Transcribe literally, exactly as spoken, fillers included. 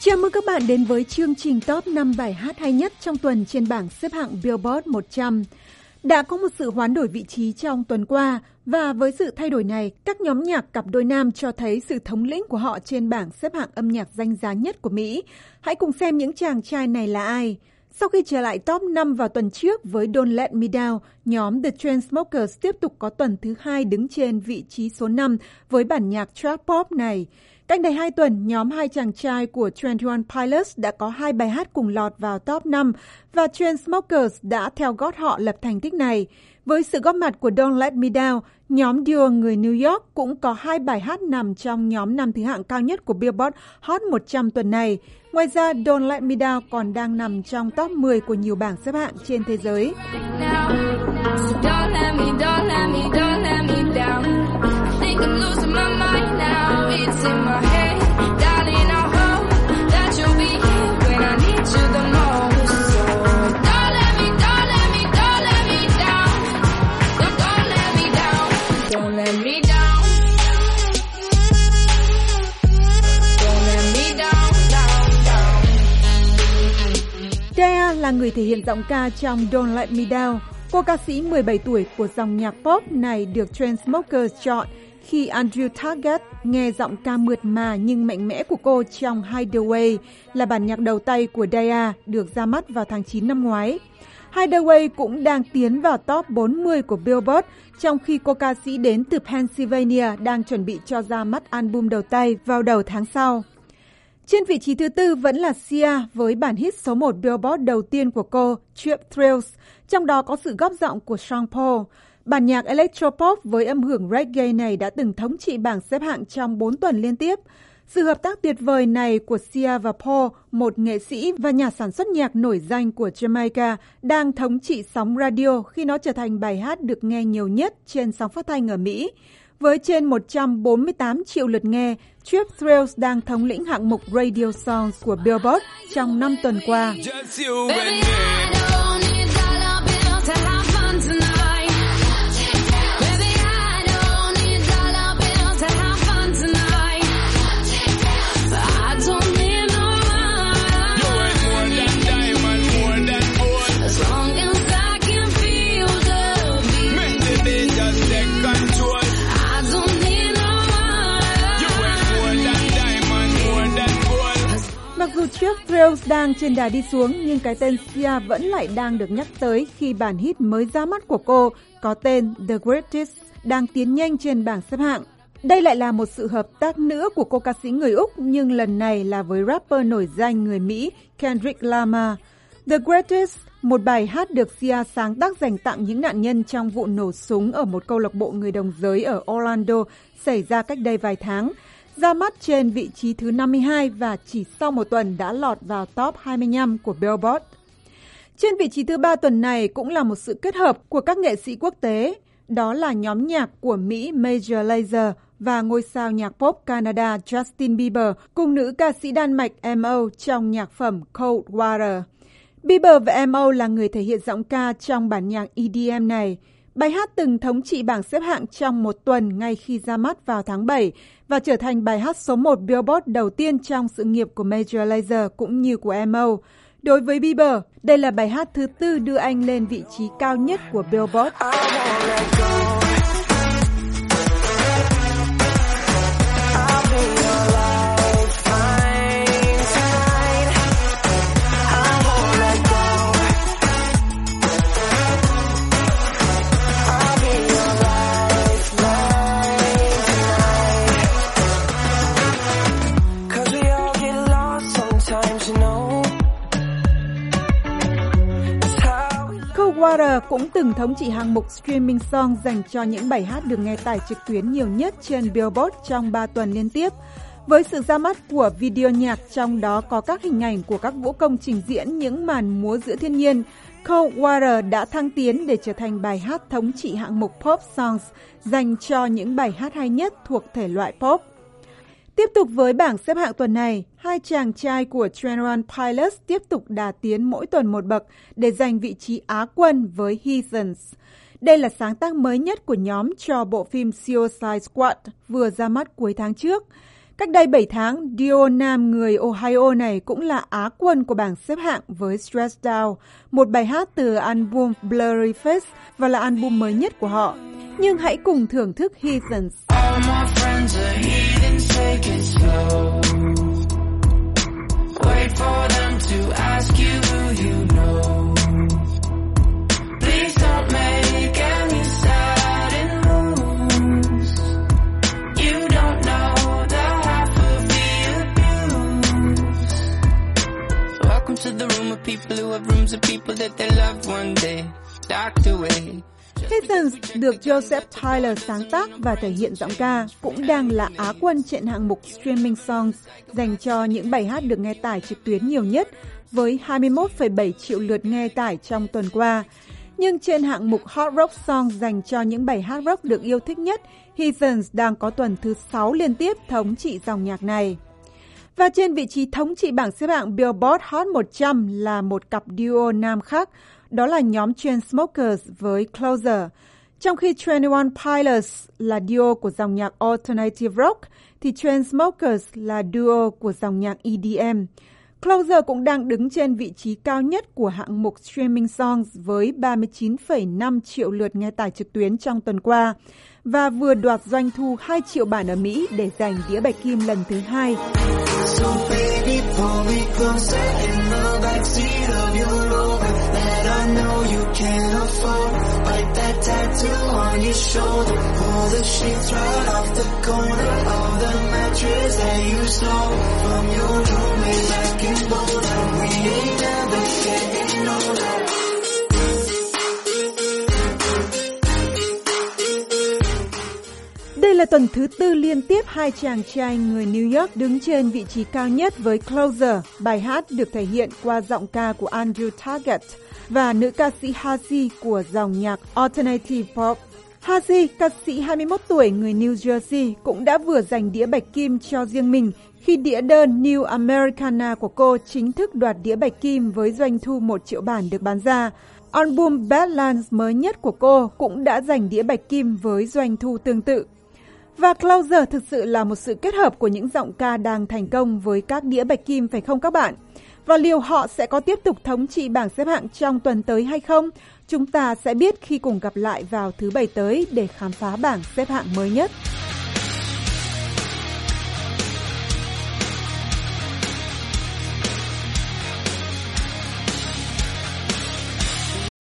Chào mừng các bạn đến với chương trình top năm bài hát hay nhất trong tuần trên bảng xếp hạng Billboard một trăm. Đã có một sự hoán đổi vị trí trong tuần qua, và với sự thay đổi này, các nhóm nhạc cặp đôi nam cho thấy sự thống lĩnh của họ trên bảng xếp hạng âm nhạc danh giá nhất của Mỹ. Hãy cùng xem những chàng trai này là ai. Sau khi trở lại top năm vào tuần trước với Don't Let Me Down, nhóm The Chainsmokers tiếp tục có tuần thứ hai đứng trên vị trí số năm với bản nhạc trap pop này. Cách đây hai tuần, nhóm hai chàng trai của hai mươi mốt Pilots đã có hai bài hát cùng lọt vào top năm, và Chainsmokers đã theo gót họ lập thành tích này. Với sự góp mặt của Don't Let Me Down, nhóm duo người New York cũng có hai bài hát nằm trong nhóm năm thứ hạng cao nhất của Billboard Hot một trăm tuần này. Ngoài ra, Don't Let Me Down còn đang nằm trong top mười của nhiều bảng xếp hạng trên thế giới. Daya là người thể hiện giọng ca trong Don't Let Me Down. Cô ca sĩ mười bảy tuổi của dòng nhạc pop này được Chainsmokers chọn khi Andrew Taggart nghe giọng ca mượt mà nhưng mạnh mẽ của cô trong Hideaway, là bản nhạc đầu tay của Daya được ra mắt vào tháng chín năm ngoái. Hideaway cũng đang tiến vào top bốn mươi của Billboard, trong khi cô ca sĩ đến từ Pennsylvania đang chuẩn bị cho ra mắt album đầu tay vào đầu tháng sau. Trên vị trí thứ tư vẫn là Sia với bản hit số một Billboard đầu tiên của cô, Cheap Thrills, trong đó có sự góp giọng của Sean Paul. Bản nhạc electropop với âm hưởng reggae này đã từng thống trị bảng xếp hạng trong bốn tuần liên tiếp. Sự hợp tác tuyệt vời này của Sia và Paul, một nghệ sĩ và nhà sản xuất nhạc nổi danh của Jamaica, đang thống trị sóng radio khi nó trở thành bài hát được nghe nhiều nhất trên sóng phát thanh ở Mỹ. Với trên một trăm bốn mươi tám triệu lượt nghe, Cheap Thrills đang thống lĩnh hạng mục Radio Songs của Billboard trong năm tuần qua. Mặc dù Cheap Thrills đang trên đà đi xuống, nhưng cái tên Sia vẫn lại đang được nhắc tới khi bản hit mới ra mắt của cô có tên The Greatest đang tiến nhanh trên bảng xếp hạng. Đây lại là một sự hợp tác nữa của cô ca sĩ người Úc, nhưng lần này là với rapper nổi danh người Mỹ Kendrick Lamar. The Greatest, một bài hát được Sia sáng tác dành tặng những nạn nhân trong vụ nổ súng ở một câu lạc bộ người đồng giới ở Orlando xảy ra cách đây vài tháng, ra mắt trên vị trí thứ năm mươi hai và chỉ sau một tuần đã lọt vào top hai mươi lăm của Billboard. Trên vị trí thứ ba tuần này cũng là một sự kết hợp của các nghệ sĩ quốc tế, đó là nhóm nhạc của Mỹ Major Lazer và ngôi sao nhạc pop Canada Justin Bieber cùng nữ ca sĩ Đan Mạch em o trong nhạc phẩm Cold Water. Bieber và em o là người thể hiện giọng ca trong bản nhạc E D M này. Bài hát từng thống trị bảng xếp hạng trong một tuần ngay khi ra mắt vào tháng bảy và trở thành bài hát số một Billboard đầu tiên trong sự nghiệp của Major Lazer cũng như của em o. Đối với Bieber, đây là bài hát thứ tư đưa anh lên vị trí cao nhất của Billboard. Water cũng từng thống trị hạng mục streaming song dành cho những bài hát được nghe tải trực tuyến nhiều nhất trên Billboard trong ba tuần liên tiếp. Với sự ra mắt của video nhạc trong đó có các hình ảnh của các vũ công trình diễn những màn múa giữa thiên nhiên, Cold Water đã thăng tiến để trở thành bài hát thống trị hạng mục Pop Songs dành cho những bài hát hay nhất thuộc thể loại pop. Tiếp tục với bảng xếp hạng tuần này, hai chàng trai của hai mươi mốt Pilots tiếp tục đà tiến mỗi tuần một bậc để giành vị trí Á quân với Heathens. Đây là sáng tác mới nhất của nhóm cho bộ phim Suicide Squad vừa ra mắt cuối tháng trước. Cách đây bảy tháng, duo nam người Ohio này cũng là Á quân của bảng xếp hạng với Stressed Out, một bài hát từ album Blurry Face và là album mới nhất của họ. Nhưng hãy cùng thưởng thức Heathens. Heathens được Joseph Tyler sáng tác và thể hiện giọng ca, cũng đang là Á quân trên hạng mục Streaming Songs dành cho những bài hát được nghe tải trực tuyến nhiều nhất với hai mươi mốt phẩy bảy triệu lượt nghe tải trong tuần qua. Nhưng trên hạng mục Hot Rock Songs dành cho những bài hát rock được yêu thích nhất, Heathens đang có tuần thứ sáu liên tiếp thống trị dòng nhạc này. Và trên vị trí thống trị bảng xếp hạng Billboard Hot một trăm là một cặp duo nam khác, đó là nhóm Chainsmokers với Closer. Trong khi hai mươi mốt Pilots là duo của dòng nhạc Alternative Rock, thì Chainsmokers là duo của dòng nhạc E D M. Closer cũng đang đứng trên vị trí cao nhất của hạng mục Streaming Songs với ba mươi chín phẩy năm triệu lượt nghe tải trực tuyến trong tuần qua và vừa đoạt doanh thu hai triệu bản ở Mỹ để giành đĩa bạch kim lần thứ hai. So baby, pull me closer in the backseat of your Rover that I know you can't afford. Like that tattoo on your shoulder. Pull the sheets right off the corner of the mattress that you stole from your roommate back in Boulder. We ain't never getting older. Đây là tuần thứ tư liên tiếp hai chàng trai người New York đứng trên vị trí cao nhất với Closer, bài hát được thể hiện qua giọng ca của Andrew Taggart và nữ ca sĩ Halsey của dòng nhạc Alternative Pop. Halsey, ca sĩ hai mươi mốt tuổi người New Jersey, cũng đã vừa giành đĩa bạch kim cho riêng mình khi đĩa đơn New Americana của cô chính thức đoạt đĩa bạch kim với doanh thu một triệu bản được bán ra. Album Badlands mới nhất của cô cũng đã giành đĩa bạch kim với doanh thu tương tự. Và Closer thực sự là một sự kết hợp của những giọng ca đang thành công với các đĩa bạch kim, phải không các bạn? Và liệu họ sẽ có tiếp tục thống trị bảng xếp hạng trong tuần tới hay không? Chúng ta sẽ biết khi cùng gặp lại vào thứ Bảy tới để khám phá bảng xếp hạng mới nhất.